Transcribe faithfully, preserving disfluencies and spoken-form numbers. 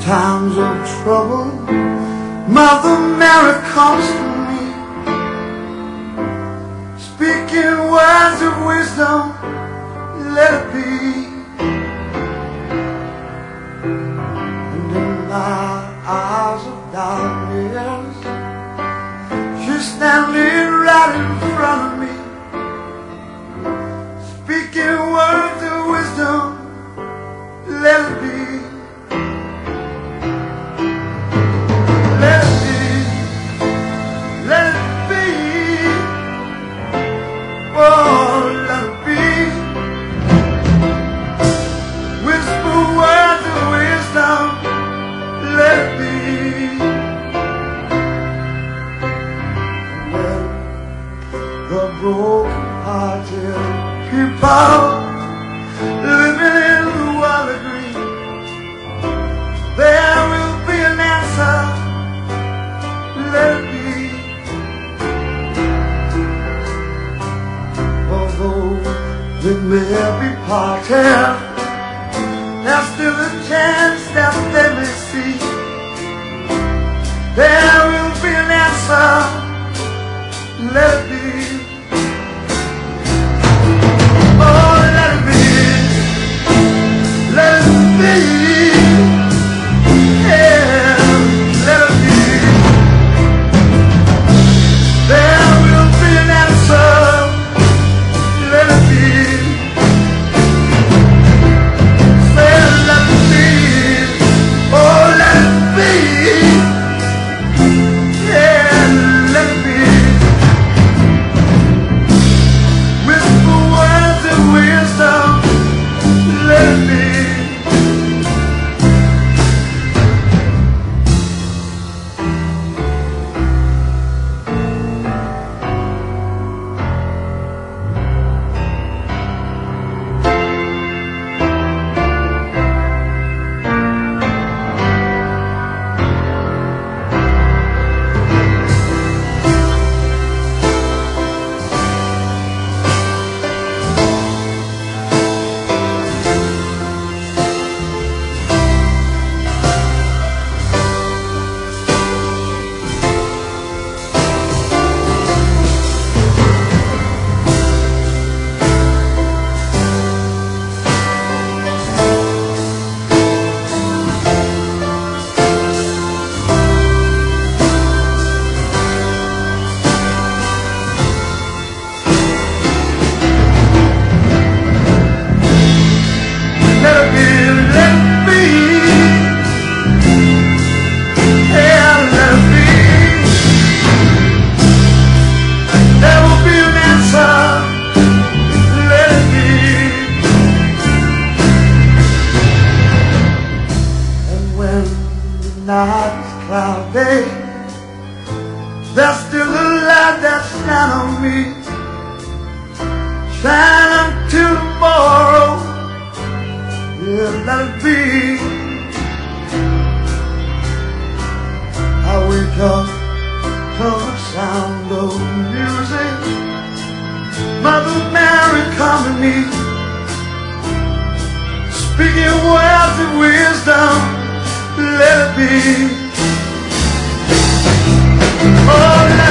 times of trouble, Mother Mary comes to me, speaking words of wisdom, let it be. And in my hours of darkness, she's standing right in front of me, speaking words of wisdom, let it be. The broken-hearted people living in the world agree there will be an answer, let it be. Although they may be parted, there's still a chance that they may see there will be an answer, let it be. Night's cloudy, there's still a light that shines on me, shine until tomorrow, yeah, let it be. I wake up to the sound of music, Mother Mary coming to me, speaking words of wisdom, let it be. Oh,